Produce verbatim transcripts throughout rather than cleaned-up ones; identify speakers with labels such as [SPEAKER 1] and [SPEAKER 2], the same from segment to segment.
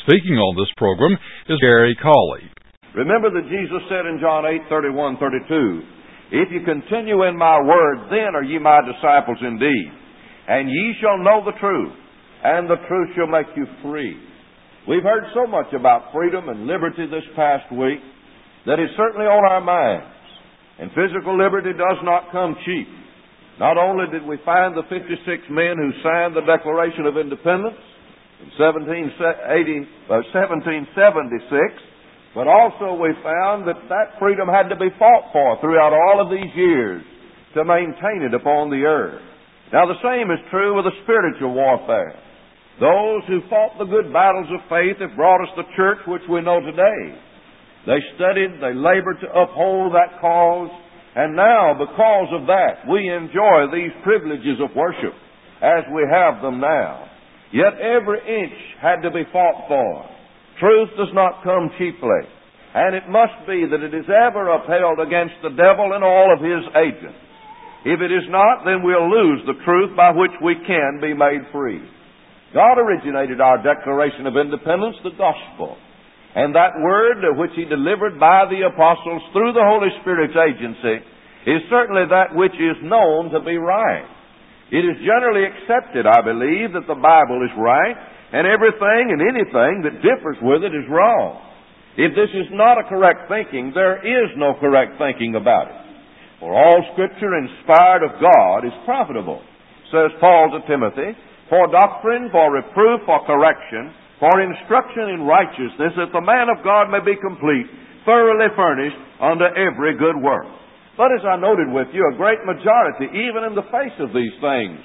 [SPEAKER 1] Speaking on this program is Gary Cawley.
[SPEAKER 2] Remember that Jesus said in John eight, thirty-one, thirty-two, "If you continue in my word, then are ye my disciples indeed. And ye shall know the truth, and the truth shall make you free." We've heard so much about freedom and liberty this past week that is certainly on our minds. And physical liberty does not come cheap. Not only did we find the fifty-six men who signed the Declaration of Independence in seventeen seventy-six, but also we found that that freedom had to be fought for throughout all of these years to maintain it upon the earth. Now the same is true with the spiritual warfare. Those who fought the good battles of faith have brought us the church which we know today. They studied, they labored to uphold that cause, and now because of that we enjoy these privileges of worship as we have them now. Yet every inch had to be fought for. Truth does not come cheaply, and it must be that it is ever upheld against the devil and all of his agents. If it is not, then we'll lose the truth by which we can be made free. God originated our Declaration of Independence, the gospel, and that word which He delivered by the apostles through the Holy Spirit's agency is certainly that which is known to be right. It is generally accepted, I believe, that the Bible is right, and everything and anything that differs with it is wrong. If this is not a correct thinking, there is no correct thinking about it. For all Scripture inspired of God is profitable, says Paul to Timothy, for doctrine, for reproof, for correction, for instruction in righteousness, that the man of God may be complete, thoroughly furnished unto every good work. But as I noted with you, a great majority, even in the face of these things,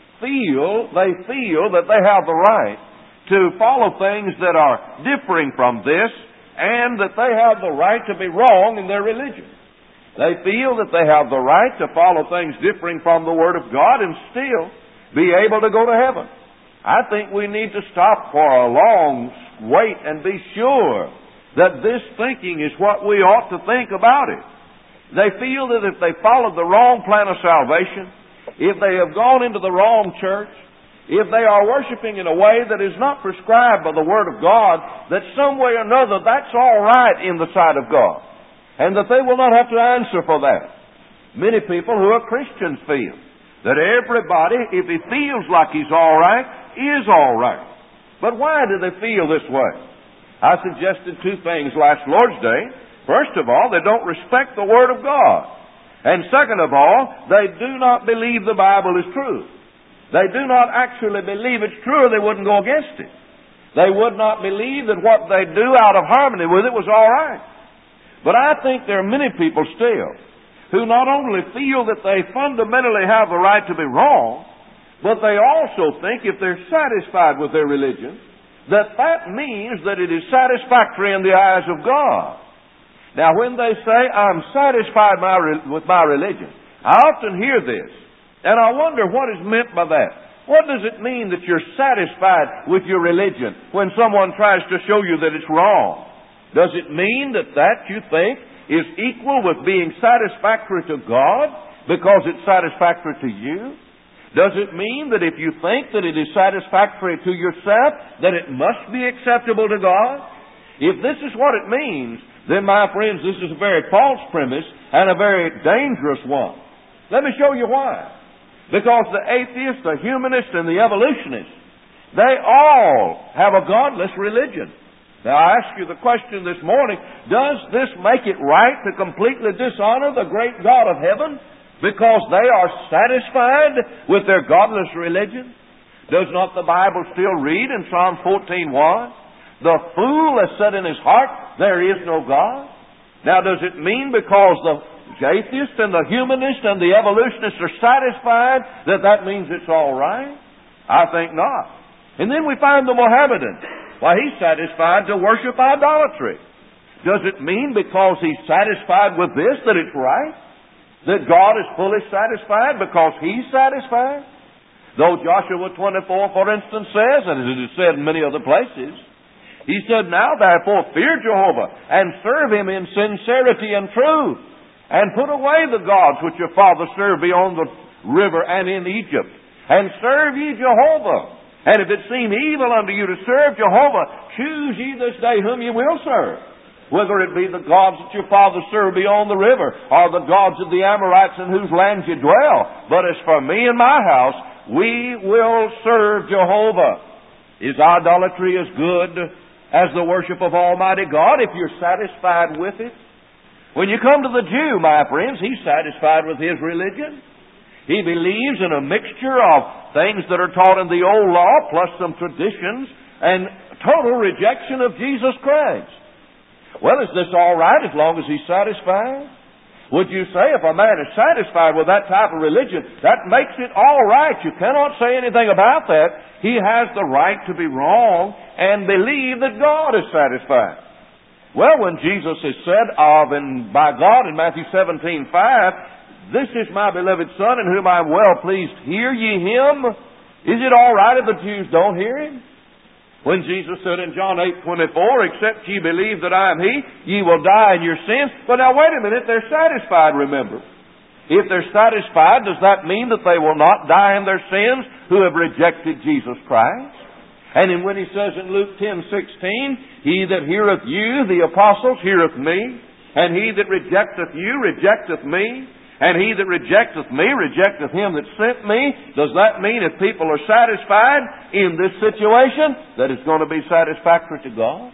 [SPEAKER 2] feel, they feel that they have the right to follow things that are differing from this, and that they have the right to be wrong in their religion. They feel that they have the right to follow things differing from the Word of God and still be able to go to heaven. I think we need to stop for a long wait and be sure that this thinking is what we ought to think about it. They feel that if they followed the wrong plan of salvation, if they have gone into the wrong church, if they are worshiping in a way that is not prescribed by the Word of God, that some way or another that's all right in the sight of God, and that they will not have to answer for that. Many people who are Christians feel that everybody, if he feels like he's all right, is all right. But why do they feel this way? I suggested two things last Lord's Day. First of all, they don't respect the Word of God. And second of all, they do not believe the Bible is true. They do not actually believe it's true, or they wouldn't go against it. They would not believe that what they do out of harmony with it was all right. But I think there are many people still who not only feel that they fundamentally have the right to be wrong, but they also think if they're satisfied with their religion, that that means that it is satisfactory in the eyes of God. Now, when they say, "I'm satisfied my re- with my religion," I often hear this, and I wonder what is meant by that. What does it mean that you're satisfied with your religion when someone tries to show you that it's wrong? Does it mean that that, you think, is equal with being satisfactory to God because it's satisfactory to you? Does it mean that if you think that it is satisfactory to yourself, that it must be acceptable to God? If this is what it means, then, my friends, this is a very false premise and a very dangerous one. Let me show you why. Because the atheist, the humanist, and the evolutionist, they all have a godless religion. Now, I ask you the question this morning, does this make it right to completely dishonor the great God of heaven because they are satisfied with their godless religion? Does not the Bible still read in Psalm fourteen one? "The fool has said in his heart, there is no God." Now, does it mean because the atheist and the humanist and the evolutionist are satisfied that that means it's all right? I think not. And then we find the Mohammedan. Why, he's satisfied to worship idolatry. Does it mean because he's satisfied with this that it's right? That God is fully satisfied because he's satisfied? Though Joshua twenty-four, for instance, says, and as it is said in many other places, he said, "Now therefore fear Jehovah, and serve Him in sincerity and truth, and put away the gods which your fathers served beyond the river and in Egypt, and serve ye Jehovah. And if it seem evil unto you to serve Jehovah, choose ye this day whom ye will serve. Whether it be the gods that your fathers served beyond the river, or the gods of the Amorites in whose land you dwell. But as for me and my house, we will serve Jehovah. Is idolatry as good as the worship of Almighty God if you're satisfied with it? When you come to the Jew, my friends, he's satisfied with his religion. He believes in a mixture of things that are taught in the old law, plus some traditions, and total rejection of Jesus Christ. Well, is this all right as long as he's satisfied? Would you say if a man is satisfied with that type of religion, that makes it all right? You cannot say anything about that. He has the right to be wrong and believe that God is satisfied. Well, when Jesus is said of and by God in Matthew seventeen five, "This is my beloved Son in whom I am well pleased. Hear ye him?" Is it all right if the Jews don't hear him? When Jesus said in John eight twenty-four, "Except ye believe that I am He, ye will die in your sins." But now wait a minute, they're satisfied, remember. If they're satisfied, does that mean that they will not die in their sins who have rejected Jesus Christ? And then when He says in Luke ten sixteen, "He that heareth you, the apostles, heareth me, and he that rejecteth you, rejecteth me. And he that rejecteth me, rejecteth him that sent me." Does that mean if people are satisfied in this situation, that it's going to be satisfactory to God?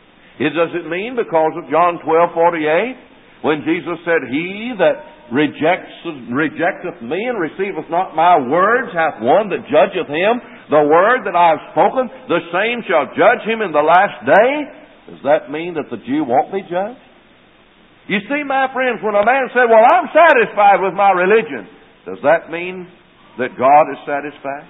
[SPEAKER 2] It does it mean because of John twelve forty-eight, when Jesus said, "He that rejects, rejecteth me and receiveth not my words hath one that judgeth him. The word that I have spoken, the same shall judge him in the last day." Does that mean that the Jew won't be judged? You see, my friends, when a man said, "Well, I'm satisfied with my religion," does that mean that God is satisfied?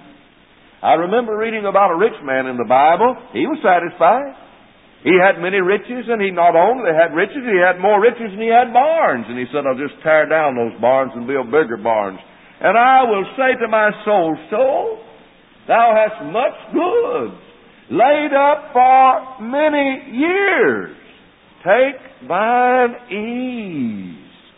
[SPEAKER 2] I remember reading about a rich man in the Bible. He was satisfied. He had many riches, and he not only had riches, he had more riches than he had barns. And he said, "I'll just tear down those barns and build bigger barns. And I will say to my soul, Soul, thou hast much goods laid up for many years. Take thine ease.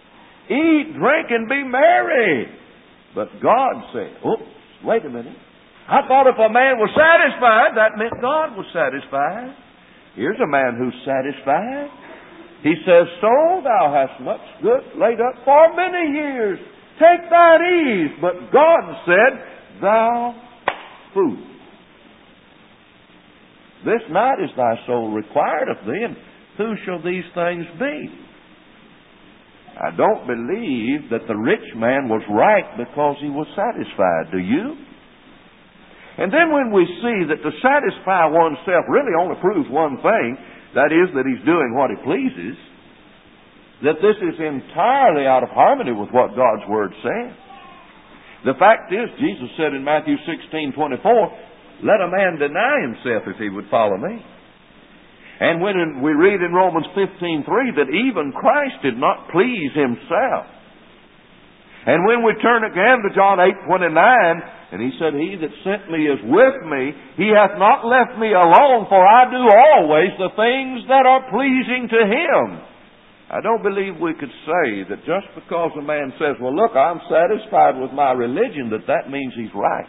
[SPEAKER 2] Eat, drink, and be merry." But God said, oops, wait a minute. I thought if a man was satisfied, that meant God was satisfied. Here's a man who's satisfied. He says, "Soul, thou hast much good laid up for many years. Take thine ease." But God said, "Thou fool, this night is thy soul required of thee, and who shall these things be?" I don't believe that the rich man was right because he was satisfied. Do you? And then when we see that to satisfy oneself really only proves one thing, that is that he's doing what he pleases, that this is entirely out of harmony with what God's Word says. The fact is, Jesus said in Matthew sixteen twenty-four, "Let a man deny himself if he would follow me." And when we read in Romans fifteen three that even Christ did not please himself. And when we turn again to John eight twenty-nine, and he said, "He that sent me is with me. He hath not left me alone, for I do always the things that are pleasing to him." I don't believe we could say that just because a man says, "Well, look, I'm satisfied with my religion," that that means he's right.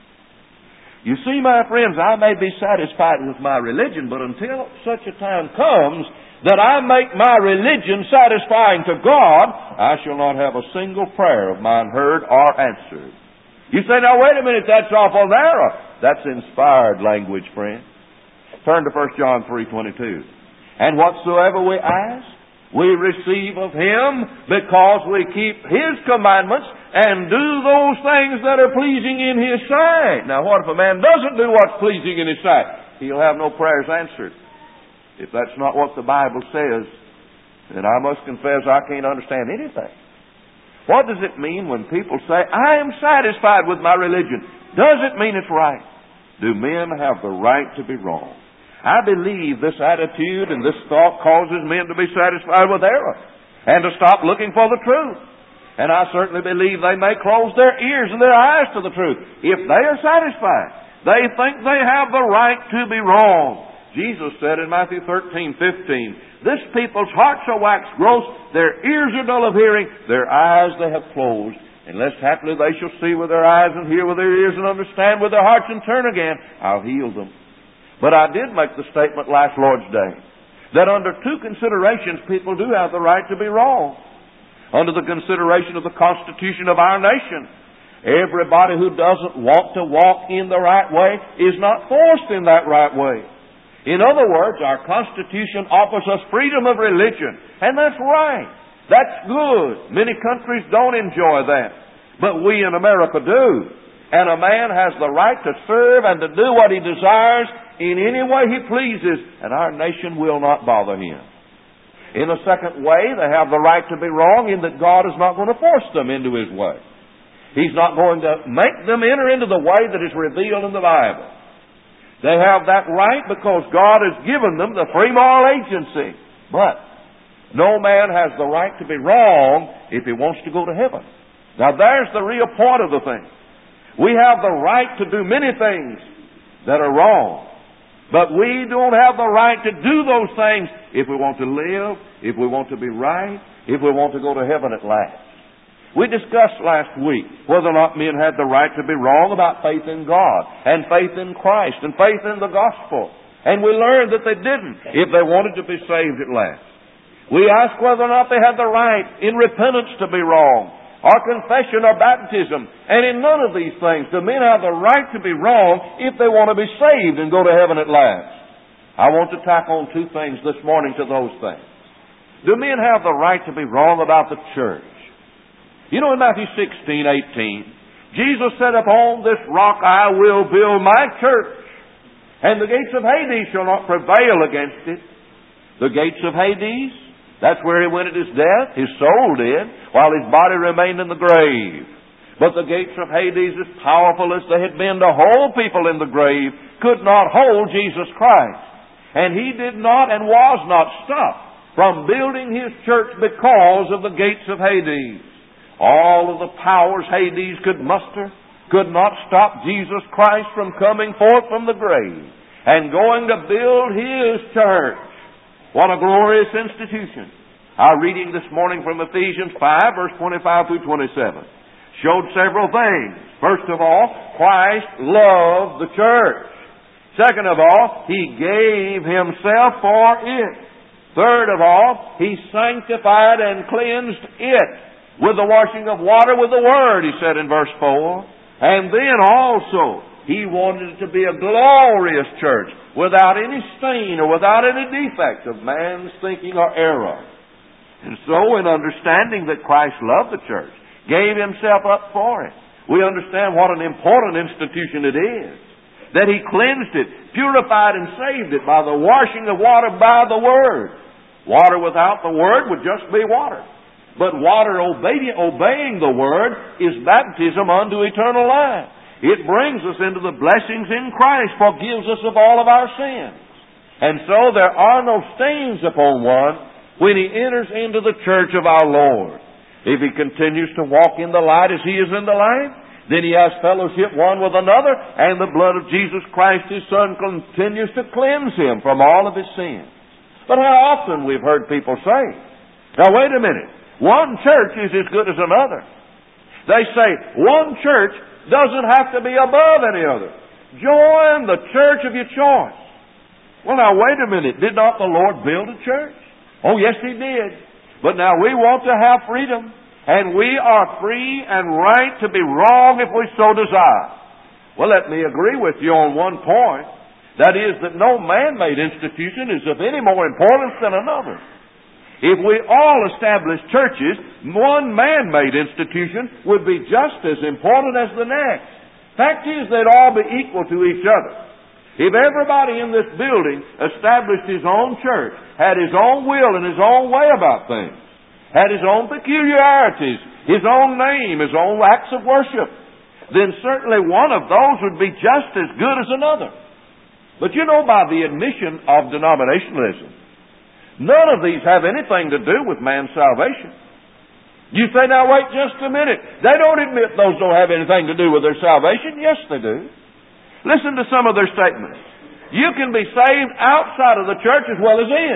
[SPEAKER 2] You see, my friends, I may be satisfied with my religion, but until such a time comes that I make my religion satisfying to God, I shall not have a single prayer of mine heard or answered. You say, "Now, wait a minute, that's awful narrow." That's inspired language, friend. Turn to First John three twenty-two. "And whatsoever we ask, we receive of Him, because we keep His commandments and do those things that are pleasing in His sight." Now, what if a man doesn't do what's pleasing in His sight? He'll have no prayers answered. If that's not what the Bible says, then I must confess I can't understand anything. What does it mean when people say, "I am satisfied with my religion"? Does it mean it's right? Do men have the right to be wrong? I believe this attitude and this thought causes men to be satisfied with error and to stop looking for the truth. And I certainly believe they may close their ears and their eyes to the truth. If they are satisfied, they think they have the right to be wrong. Jesus said in Matthew thirteen fifteen, "This people's hearts are waxed gross, their ears are dull of hearing, their eyes they have closed, Unless haply they shall see with their eyes and hear with their ears and understand with their hearts and turn again, I'll heal them. But I did make the statement last Lord's Day that under two considerations people do have the right to be wrong. Under the consideration of the Constitution of our nation, everybody who doesn't want to walk in the right way is not forced in that right way. In other words, our Constitution offers us freedom of religion, and that's right. That's good. Many countries don't enjoy that, but we in America do. And a man has the right to serve and to do what he desires in any way he pleases, and our nation will not bother him. In a second way, they have the right to be wrong in that God is not going to force them into His way. He's not going to make them enter into the way that is revealed in the Bible. They have that right because God has given them the free moral agency. But no man has the right to be wrong if he wants to go to heaven. Now there's the real point of the thing. We have the right to do many things that are wrong. But we don't have the right to do those things if we want to live, if we want to be right, if we want to go to heaven at last. We discussed last week whether or not men had the right to be wrong about faith in God and faith in Christ and faith in the gospel. And we learned that they didn't if they wanted to be saved at last. We asked whether or not they had the right in repentance to be wrong, or confession or baptism. And in none of these things do men have the right to be wrong if they want to be saved and go to heaven at last. I want to tack on two things this morning to those things. Do men have the right to be wrong about the church? You know, in Matthew sixteen, eighteen, Jesus said, upon this rock I will build my church, and the gates of Hades shall not prevail against it. The gates of Hades, that's where he went at his death. His soul did, while his body remained in the grave. But the gates of Hades, as powerful as they had been to hold people in the grave, could not hold Jesus Christ. And he did not and was not stopped from building his church because of the gates of Hades. All of the powers Hades could muster could not stop Jesus Christ from coming forth from the grave and going to build his church. What a glorious institution. Our reading this morning from Ephesians five, verse twenty-five through twenty-seven, showed several things. First of all, Christ loved the church. Second of all, He gave Himself for it. Third of all, He sanctified and cleansed it with the washing of water with the Word, He said in verse four. And then also, He wanted it to be a glorious church, without any stain or without any defect of man's thinking or error. And so, in understanding that Christ loved the church, gave Himself up for it, we understand what an important institution it is. That He cleansed it, purified and saved it by the washing of water by the Word. Water without the Word would just be water. But water obeying, obeying the Word is baptism unto eternal life. It brings us into the blessings in Christ, forgives us of all of our sins. And so there are no stains upon one when he enters into the church of our Lord. If he continues to walk in the light as he is in the light, then he has fellowship one with another, and the blood of Jesus Christ, His Son, continues to cleanse him from all of his sins. But how often we've heard people say, now wait a minute, one church is as good as another. They say, one church doesn't have to be above any other. Join the church of your choice. Well, now, wait a minute. Did not the Lord build a church? Oh, yes, He did. But now we want to have freedom. And we are free and right to be wrong if we so desire. Well, let me agree with you on one point. That is that no man-made institution is of any more importance than another. If we all establish churches, one man-made institution would be just as important as the next. Fact is, they'd all be equal to each other. If everybody in this building established his own church, had his own will and his own way about things, had his own peculiarities, his own name, his own acts of worship, then certainly one of those would be just as good as another. But you know, by the admission of denominationalism, none of these have anything to do with man's salvation. You say, now wait just a minute. They don't admit those don't have anything to do with their salvation. Yes, they do. Listen to some of their statements. You can be saved outside of the church as well as in.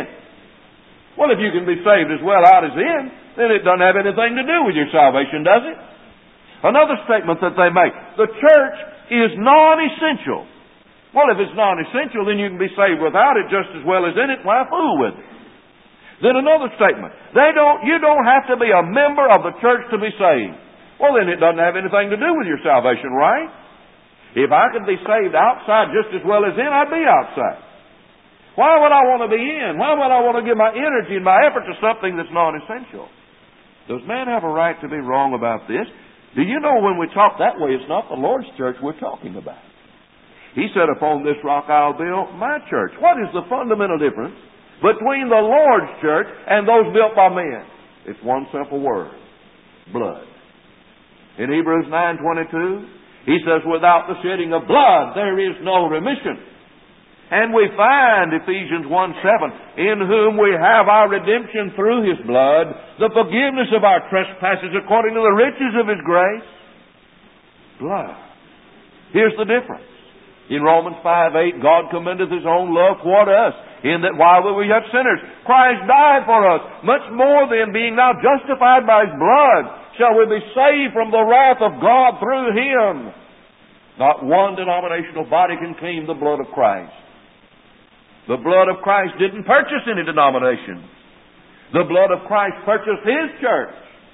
[SPEAKER 2] Well, if you can be saved as well out as in, then it doesn't have anything to do with your salvation, does it? Another statement that they make, the church is non-essential. Well, if it's non-essential, then you can be saved without it just as well as in it. Why fool with it? Then another statement, they don't, you don't have to be a member of the church to be saved. Well, then it doesn't have anything to do with your salvation, right? If I could be saved outside just as well as in, I'd be outside. Why would I want to be in? Why would I want to give my energy and my effort to something that's non-essential? Does man have a right to be wrong about this? Do you know when we talk that way, it's not the Lord's church we're talking about. He said, upon this rock I'll build my church. What is the fundamental difference between the Lord's church and those built by men? It's one simple word. Blood. In Hebrews nine twenty-two, he says, without the shedding of blood, there is no remission. And we find, Ephesians one seven, in whom we have our redemption through His blood, the forgiveness of our trespasses according to the riches of His grace. Blood. Here's the difference. In Romans five eight, God commendeth His own love toward us, in that while we were yet sinners, Christ died for us. Much more then, being now justified by His blood, shall we be saved from the wrath of God through Him. Not one denominational body can claim the blood of Christ. The blood of Christ didn't purchase any denomination. The blood of Christ purchased His church.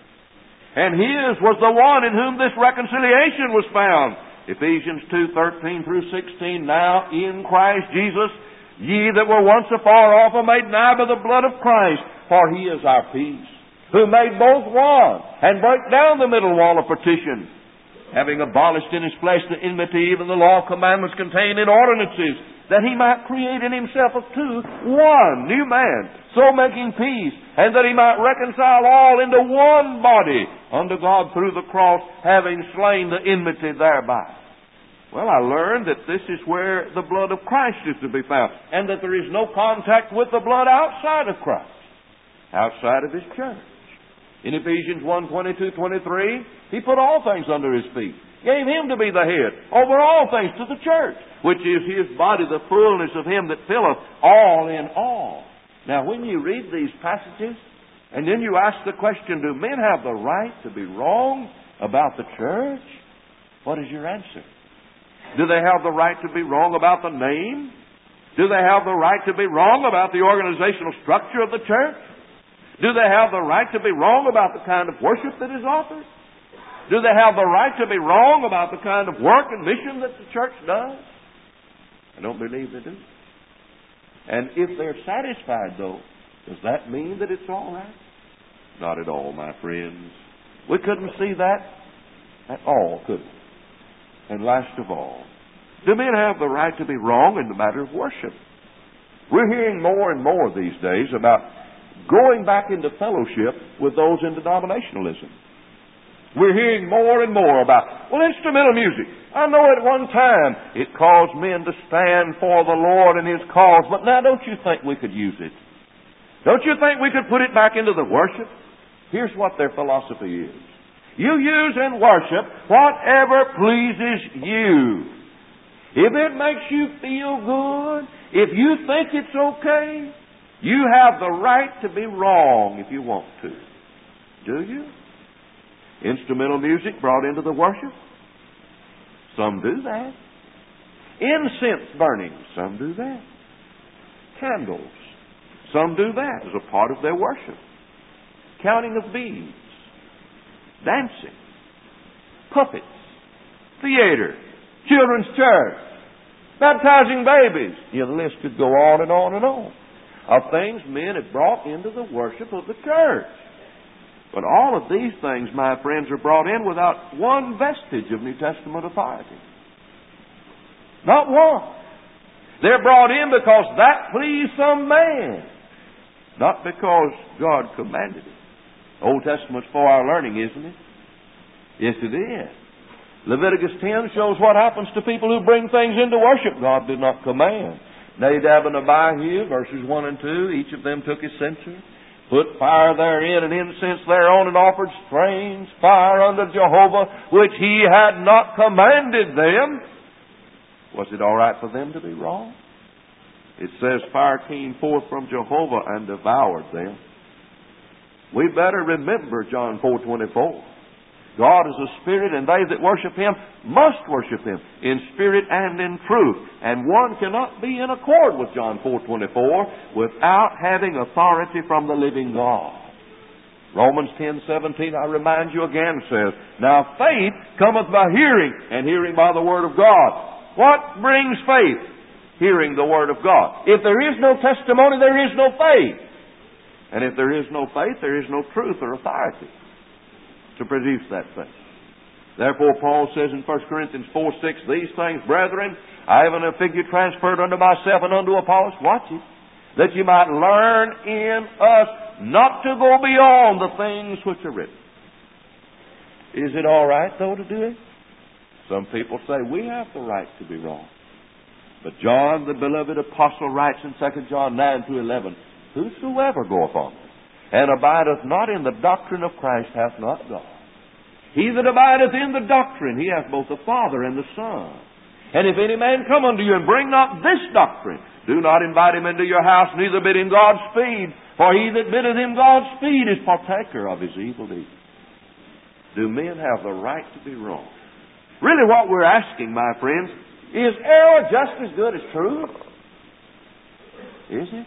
[SPEAKER 2] And His was the one in whom this reconciliation was found. Ephesians two thirteen through sixteen, now in Christ Jesus, ye that were once afar off are made nigh by the blood of Christ, for He is our peace, who made both one, and brake down the middle wall of partition, having abolished in His flesh the enmity, even the law of commandments contained in ordinances, that He might create in Himself of two one new man, so making peace, and that He might reconcile all into one body unto God through the cross, having slain the enmity thereby. Well, I learned that this is where the blood of Christ is to be found, and that there is no contact with the blood outside of Christ, outside of His church. In Ephesians one twenty-two twenty-three, He put all things under His feet, gave Him to be the head over all things to the church, which is His body, the fullness of Him that filleth all in all. Now, when you read these passages, and then you ask the question, do men have the right to be wrong about the church? What is your answer? Do they have the right to be wrong about the name? Do they have the right to be wrong about the organizational structure of the church? Do they have the right to be wrong about the kind of worship that is offered? Do they have the right to be wrong about the kind of work and mission that the church does? I don't believe they do. And if they're satisfied, though, does that mean that it's all right? Not at all, my friends. We couldn't see that at all, could we? And last of all, do men have the right to be wrong in the matter of worship? We're hearing more and more these days about going back into fellowship with those in denominationalism. We're hearing more and more about, well, instrumental music. I know at one time it caused men to stand for the Lord and His cause, but now don't you think we could use it? Don't you think we could put it back into the worship? Here's what their philosophy is. You use and worship whatever pleases you. If it makes you feel good, if you think it's okay, you have the right to be wrong if you want to. Do you? Instrumental music brought into the worship? Some do that. Incense burning? Some do that. Candles? Some do that as a part of their worship. Counting of beads. Dancing. Puppets. Theater. Children's church. Baptizing babies. Yeah, the list could go on and on and on of things men have brought into the worship of the church. But all of these things, my friends, are brought in without one vestige of New Testament authority. Not one. They're brought in because that pleased some man, not because God commanded it. Old Testament's for our learning, isn't it? Yes, it is. Leviticus ten shows what happens to people who bring things into worship God did not command. Nadab and Abihu, verses one and two, each of them took his censer, put fire therein and incense thereon, and offered strange fire unto Jehovah, which He had not commanded them. Was it all right for them to be wrong? It says fire came forth from Jehovah and devoured them. We better remember John four twenty-four. God is a spirit, and they that worship Him must worship Him in spirit and in truth. And one cannot be in accord with John four twenty-four without having authority from the living God. Romans ten seventeen, I remind you again, says, Now faith cometh by hearing, and hearing by the Word of God. What brings faith? Hearing the Word of God. If there is no testimony, there is no faith. And if there is no faith, there is no truth or authority to produce that faith. Therefore, Paul says in First Corinthians four six, These things, brethren, I have in a figure transferred unto myself and unto Apollos, watch it, that you might learn in us not to go beyond the things which are written. Is it all right, though, to do it? Some people say we have the right to be wrong. But John, the beloved apostle, writes in Second John nine to eleven, Whosoever goeth on and abideth not in the doctrine of Christ hath not God. He that abideth in the doctrine, he hath both the Father and the Son. And if any man come unto you and bring not this doctrine, do not invite him into your house, neither bid him Godspeed. For he that biddeth him Godspeed is partaker of his evil deeds. Do men have the right to be wrong? Really what we're asking, my friends, is error just as good as truth? Is it?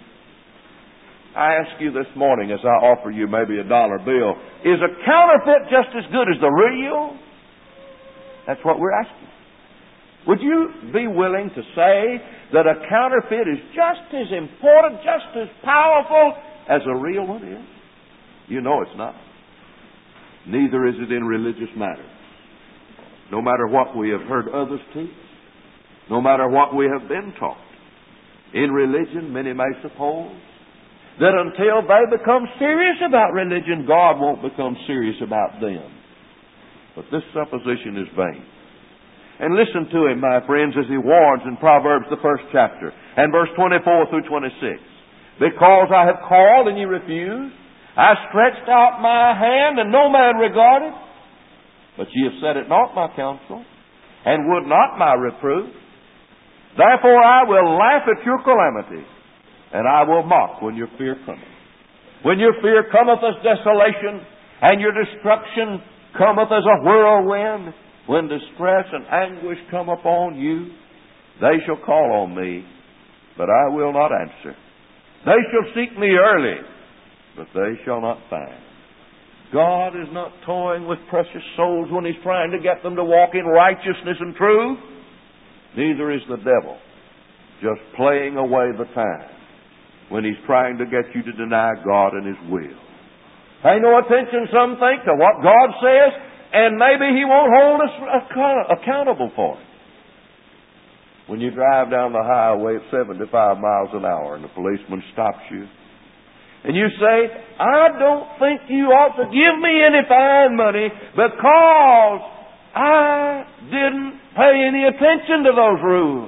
[SPEAKER 2] I ask you this morning as I offer you maybe a dollar bill, is a counterfeit just as good as the real? That's what we're asking. Would you be willing to say that a counterfeit is just as important, just as powerful as a real one is? You know it's not. Neither is it in religious matters. No matter what we have heard others teach, no matter what we have been taught, in religion many may suppose that until they become serious about religion, God won't become serious about them. But this supposition is vain. And listen to him, my friends, as he warns in Proverbs, the first chapter, and verse twenty-four through twenty-six. Because I have called and ye refused, I stretched out my hand and no man regarded, but ye have set at naught my counsel, and would not my reproof. Therefore I will laugh at your calamity, and I will mock when your fear cometh. When your fear cometh as desolation, and your destruction cometh as a whirlwind, when distress and anguish come upon you, they shall call on me, but I will not answer. They shall seek me early, but they shall not find. God is not toying with precious souls when He's trying to get them to walk in righteousness and truth. Neither is the devil just playing away the time when he's trying to get you to deny God and His will. Pay no attention, some think, to what God says, and maybe He won't hold us accountable for it. When you drive down the highway at seventy-five miles an hour and the policeman stops you, and you say, I don't think you ought to give me any fine money because I didn't pay any attention to those rules.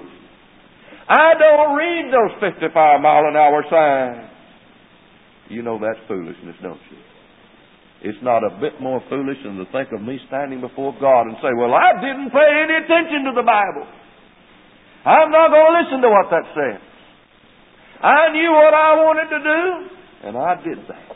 [SPEAKER 2] I don't read those fifty-five mile an hour signs. You know that's foolishness, don't you? It's not a bit more foolish than to think of me standing before God and say, well, I didn't pay any attention to the Bible. I'm not going to listen to what that says. I knew what I wanted to do, and I did that.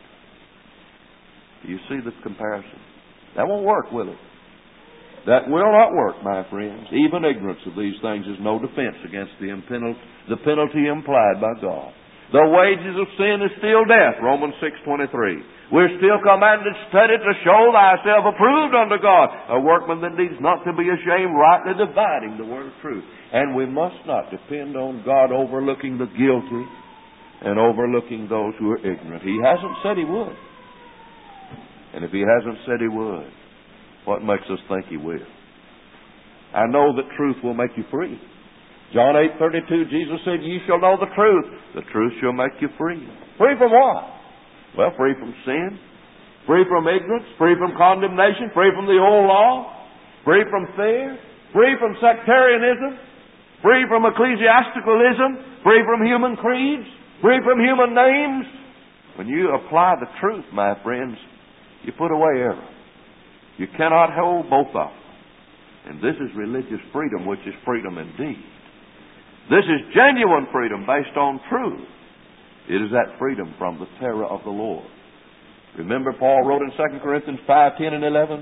[SPEAKER 2] You see the comparison? That won't work, will it? That will not work, my friends. Even ignorance of these things is no defense against the penalty implied by God. The wages of sin is still death, Romans six twenty-three. We're still commanded, study to show thyself approved unto God, a workman that needs not to be ashamed, rightly dividing the word of truth. And we must not depend on God overlooking the guilty and overlooking those who are ignorant. He hasn't said He would. And if He hasn't said He would, what makes us think He will? I know that truth will make you free. John eight thirty-two, Jesus said, Ye shall know the truth. The truth shall make you free. Free from what? Well, free from sin, free from ignorance, free from condemnation, free from the old law, free from fear, free from sectarianism, free from ecclesiasticalism, free from human creeds, free from human names. When you apply the truth, my friends, you put away error. You cannot hold both of them. And this is religious freedom, which is freedom indeed. This is genuine freedom based on truth. It is that freedom from the terror of the Lord. Remember Paul wrote in Second Corinthians five, ten and eleven,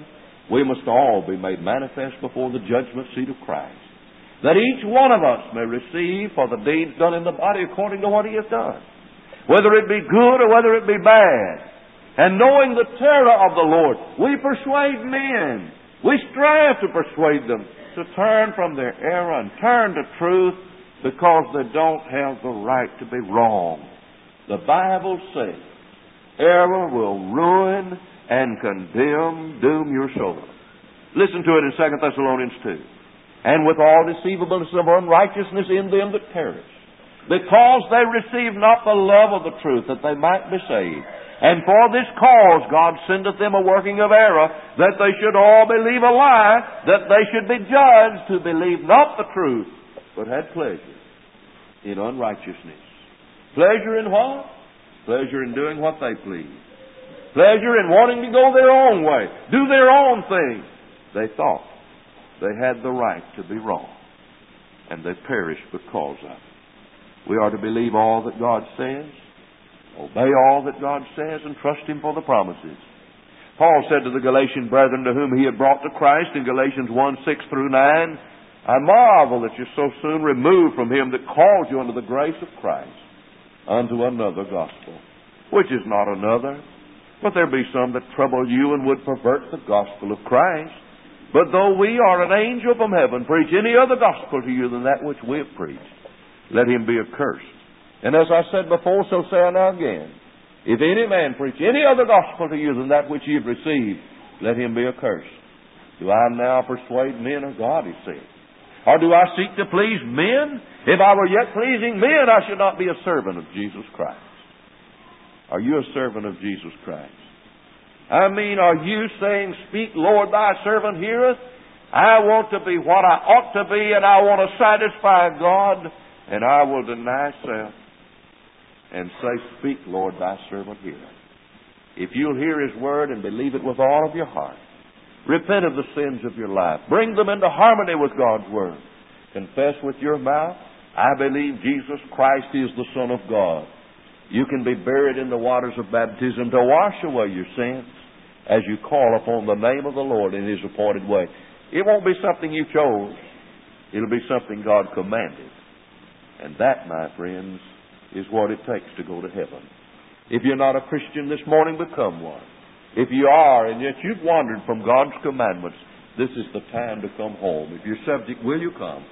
[SPEAKER 2] we must all be made manifest before the judgment seat of Christ, that each one of us may receive for the deeds done in the body according to what he has done, whether it be good or whether it be bad. And knowing the terror of the Lord, we persuade men. We strive to persuade them to turn from their error and turn to truth, because they don't have the right to be wrong. The Bible says, error will ruin and condemn, doom your soul. Listen to it in Second Thessalonians two. And with all deceivableness of unrighteousness in them that perish, because they receive not the love of the truth, that they might be saved. And for this cause God sendeth them a working of error, that they should all believe a lie, that they should be judged who believe not the truth, but had pleasure in unrighteousness. Pleasure in what? Pleasure in doing what they please. Pleasure in wanting to go their own way, do their own thing. They thought they had the right to be wrong, and they perished because of it. We are to believe all that God says, obey all that God says, and trust Him for the promises. Paul said to the Galatian brethren to whom he had brought to Christ in Galatians one, six through nine, I marvel that you so soon remove from him that called you unto the grace of Christ unto another gospel, which is not another. But there be some that trouble you and would pervert the gospel of Christ. But though we or an angel from heaven preach any other gospel to you than that which we have preached, let him be accursed. And as I said before, so say I now again, if any man preach any other gospel to you than that which ye have received, let him be accursed. Do I now persuade men of God, he said? Or do I seek to please men? If I were yet pleasing men, I should not be a servant of Jesus Christ. Are you a servant of Jesus Christ? I mean, are you saying, speak, Lord, thy servant heareth? I want to be what I ought to be, and I want to satisfy God, and I will deny self and say, speak, Lord, thy servant heareth. If you'll hear His word and believe it with all of your heart, repent of the sins of your life, bring them into harmony with God's word, confess with your mouth, I believe Jesus Christ is the Son of God. You can be buried in the waters of baptism to wash away your sins as you call upon the name of the Lord in His appointed way. It won't be something you chose. It'll be something God commanded. And that, my friends, is what it takes to go to heaven. If you're not a Christian this morning, become one. If you are, and yet you've wandered from God's commandments, this is the time to come home. If you're subject, will you come?